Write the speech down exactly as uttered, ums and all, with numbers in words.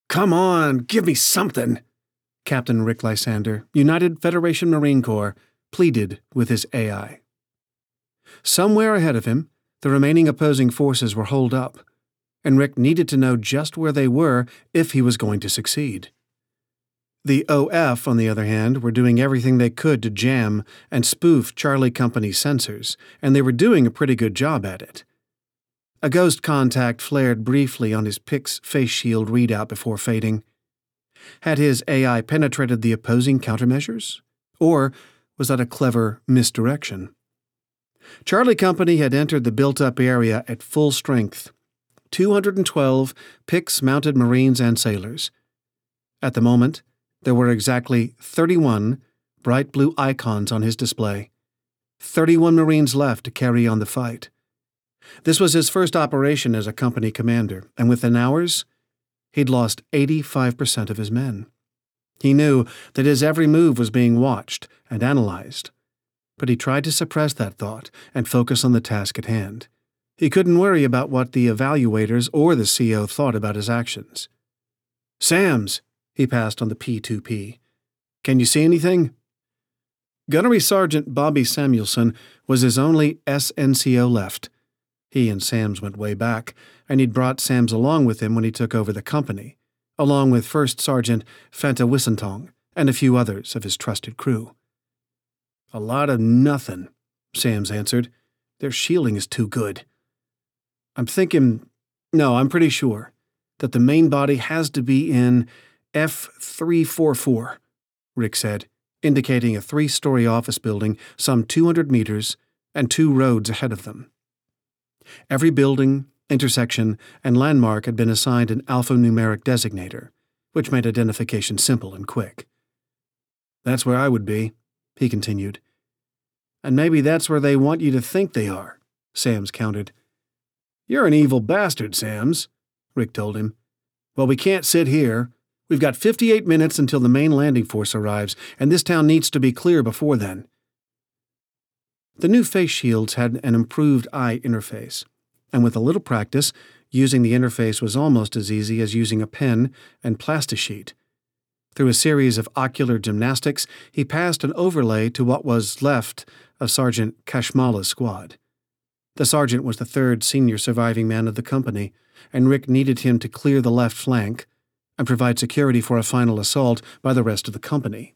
Come on, give me something, Captain Rick Lysander, United Federation Marine Corps, pleaded with his A I. Somewhere ahead of him, the remaining opposing forces were holed up, and Rick needed to know just where they were if he was going to succeed. The O F, on the other hand, were doing everything they could to jam and spoof Charlie Company's sensors, and they were doing a pretty good job at it. A ghost contact flared briefly on his P I C's face shield readout before fading. Had his A I penetrated the opposing countermeasures? Or was that a clever misdirection? Charlie Company had entered the built-up area at full strength, two hundred twelve P I C-mounted Marines and sailors. At the moment, there were exactly thirty-one bright blue icons on his display. thirty-one Marines left to carry on the fight. This was his first operation as a company commander, and within hours, he'd lost eighty-five percent of his men. He knew that his every move was being watched and analyzed, but he tried to suppress that thought and focus on the task at hand. He couldn't worry about what the evaluators or the C O thought about his actions. "Sams," he passed on the P two P. "Can you see anything?" Gunnery Sergeant Bobby Samuelson was his only S N C O left. He and Sams went way back, and he'd brought Sams along with him when he took over the company, along with First Sergeant Fanta Wissentong and a few others of his trusted crew. "A lot of nothing," Sams answered. "Their shielding is too good. I'm thinking, no, I'm pretty sure, that the main body has to be in F three forty-four, Rick said, indicating a three-story office building some two hundred meters and two roads ahead of them. Every building, intersection, and landmark had been assigned an alphanumeric designator, which made identification simple and quick. "That's where I would be," he continued. "And maybe that's where they want you to think they are," Sams countered. "You're an evil bastard, Sams," Rick told him. "Well, we can't sit here. We've got fifty-eight minutes until the main landing force arrives, and this town needs to be clear before then." The new face shields had an improved eye interface, and with a little practice, using the interface was almost as easy as using a pen and plastisheet. Through a series of ocular gymnastics, he passed an overlay to what was left of Sergeant Kashmala's squad. The sergeant was the third senior surviving man of the company, and Rick needed him to clear the left flank and provide security for a final assault by the rest of the company.